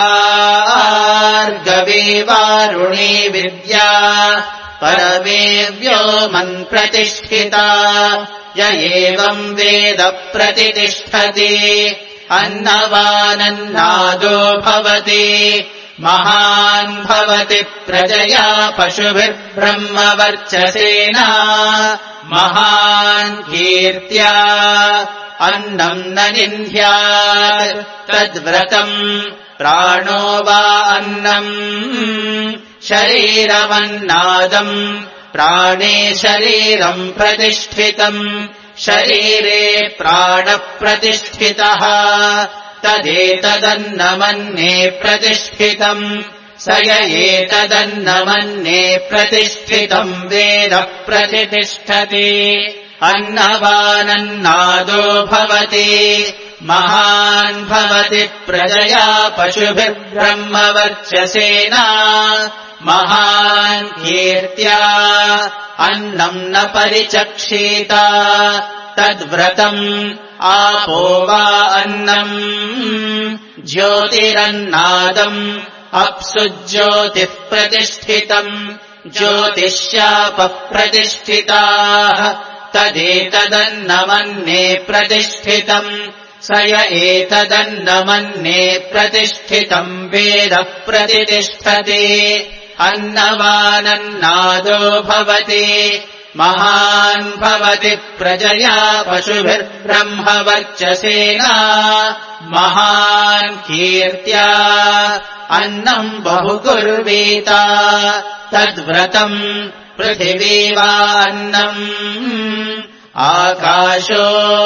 भार्गवी वारुणी विद्या परमे व्योमन् प्रतिष्ठिता य एवम् वेद प्रतिष्ठति अन्नवानन्नादो भवति महान् भवति प्रजया पशुभिर्ब्रह्मवर्चसेन महान् कीर्त्या अन्नम् न निन्द्यात् तद्व्रतम् प्राणो वा अन्नम् शरीरमन्नादम् प्राणे शरीरम् प्रतिष्ठितम् शरीरे प्राणप्रतिष्ठितः तदेतदन्नमन्ये प्रतिष्ठितम् स य एतदन्नमन्ये प्रतिष्ठितम् वेद प्रतिष्ठति अन्नवानन्नादो भवति महान् भवति प्रजया पशुभिर्ब्रह्मवर्चसेन महान् कीर्त्या अन्नम् न परिचक्षीत तद्व्रतम् आपो वा अन्नम् ज्योतिरन्नादम् अप्सु ज्योतिः प्रतिष्ठितम् ज्योतिश्शापः प्रतिष्ठिताः तदेतदन्नमन्ये प्रतिष्ठितम् स य एतदन्नमन्ये प्रतिष्ठितम् वेद प्रतिष्ठति अन्नवानन्नादो भवति महान् भवति प्रजया पशुभिर्ब्रह्मवर्चसेन महान् कीर्त्या अन्नम् बहुकुर्वीत तद्व्रतम् पृथिवी वा अन्नम् आकाशो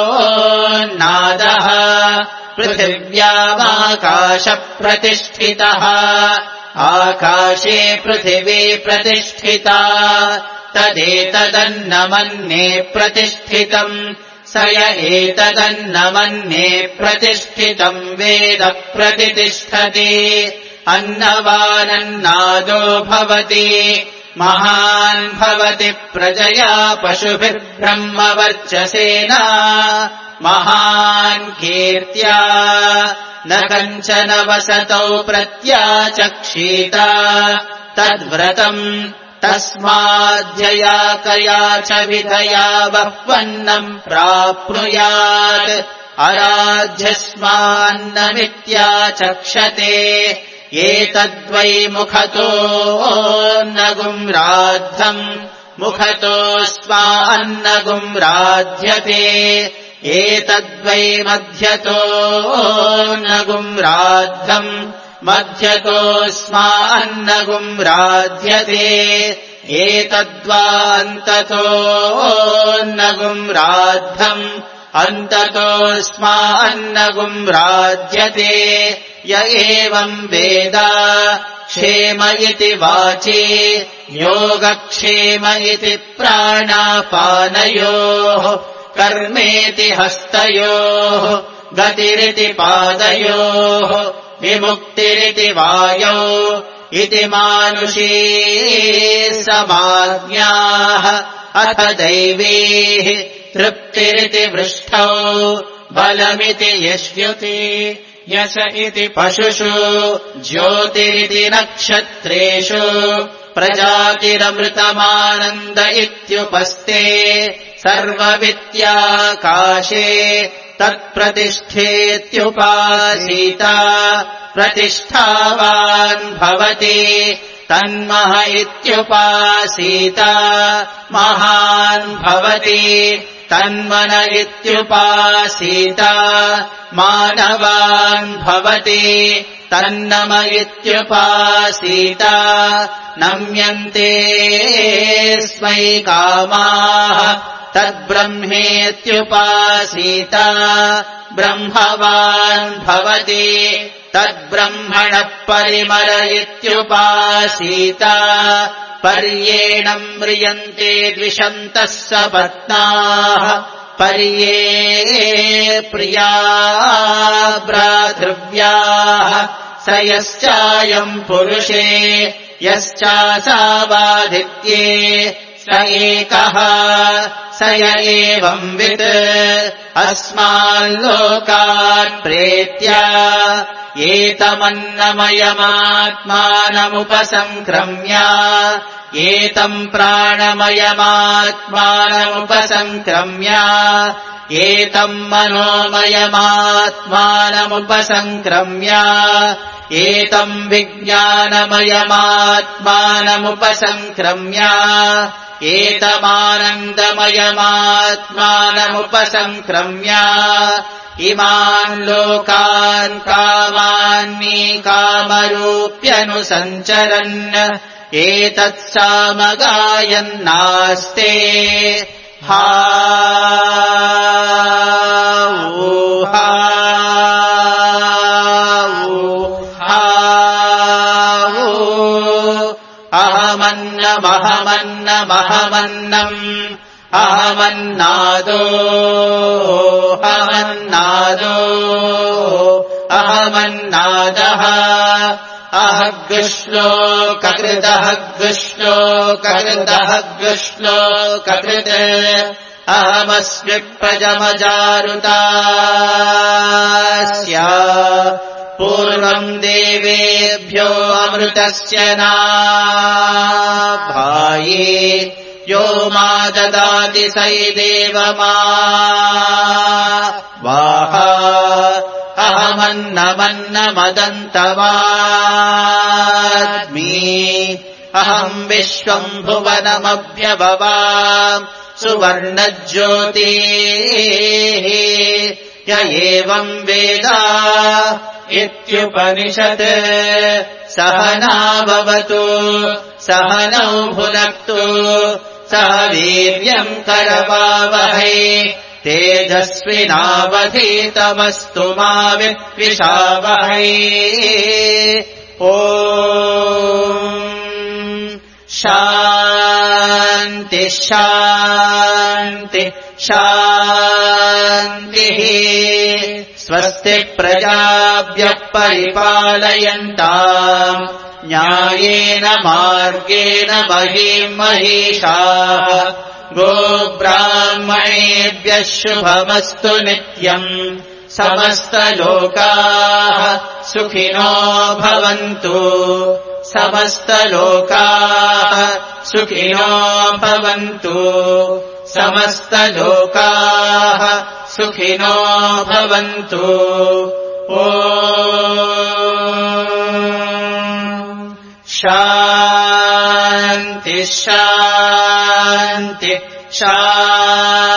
नादः पृथिव्यामाकाशप्रतिष्ठितः आकाशे पृथिवी प्रतिष्ठिता तदेतदन्नमन्ये प्रतिष्ठितम् स य एतदन्नमन्ये प्रतिष्ठितम् वेद प्रतिष्ठति अन्नवानन्नादो भवति महान् भवति प्रजया पशुभिर्ब्रह्मवर्चसेन महान् कीर्त्या न कञ्चन वसतौ प्रत्याचक्षीत तद्व्रतम् तस्माद्यया कया च विधया बह्वन्नम् प्राप्नुयात् अराध्यस्मान्नमित्याचक्षते एतद्वै मुखतो अन्नगुम् राद्धम् मुखतो स्वान्नगुम् राध्यते एतद्वै मध्यतो अन्नगुम् राद्धम् मध्यतो स्वान्नगुम् राध्यते एतद्वान्ततो अन्नगुम् राद्धम् अन्ततोऽस्मान्नगुम् राज्यते य एवम् वेद क्षेम इति वाचि योगक्षेम इति प्राणापानयोः कर्मेति हस्तयोः गतिरिति पादयोः विमुक्तिरिति वायौ इति मानुषी समाज्ञाः अथ दैवीः तृप्तिरिति वृष्टौ बलमिति यश्युति यश इति पशुषु ज्योतिरिति नक्षत्रेषु प्रजातिरमृतमानन्द इत्युपस्थे सर्वविद्याकाशे तत्प्रतिष्ठेत्युपासीता प्रतिष्ठावान् भवति तन्मह इत्युपासीता महान् भवति तन्मन इत्युपासीता मानवान् भवति तन्नम इत्युपासीता नम्यन्ते स्मै कामाः तद्ब्रह्मेत्युपासीता ब्रह्मवान् भवति तद्ब्रह्मणः परिमल इत्युपासीता पर्येणम् म्रियन्ते द्विषन्तः सपत्नाः पर्ये प्रिया भ्रातृव्याः स यश्चायम् पुरुषे यश्चासावादित्ये स एकः स य एवंवित् अस्माल्लोकान् प्रेत्य एतमन्नमयमात्मानमुपसङ्क्रम्य एतम् प्राणमयमात्मानमुपसङ्क्रम्य एतम् मनोमयमात्मानमुपसङ्क्रम्य एतम् विज्ञानमयमात्मानमुपसङ्क्रम्य एतमानन्दमयमात्मानमुपसङ्क्रम्य इमान् लोकान् कामान्नीकामरूप्यनुसञ्चरन् एतत्सामगायन्नास्ते हा अहमन्नमहमन्नमहमन्नम् अहमन्नादो अहमन्नादो अहमन्नादः अहग्श्लोककृतः ग्श्लोककृतः अहमस्मि प्रजमजारुतास्य पूर्वम् देवेभ्यो अमृतस्य नाभाये यो मा ददाति सैदेव मा वाहा अहमन्नमन्नमदन्तवाग्मी अहम् विश्वम् भुवनमभ्यभवाम् सुवर्णज्योतिः य एवम् वेद इत्युपनिषत् सहना भवतु सहनौ भुनक्तु सह वीर्यम् करवावहै तेजस्विनावधीतमस्तु मा विद्विषावहै ॐ शान्ति शान्ति शान्तिः स्वस्ति प्रजाभ्यः परिपालयन्ताम् न्यायेन मार्गेण महीम् महिषाः गोब्राह्मणेभ्यः शुभमस्तु नित्यम् समस्तलोकाः सुखिनो भवन्तु समस्तलोकाः सुखिनो भवन्तु समस्तलोकाः सुखिनो भवन्तु ॐ शान्ति शान्ति शान्ति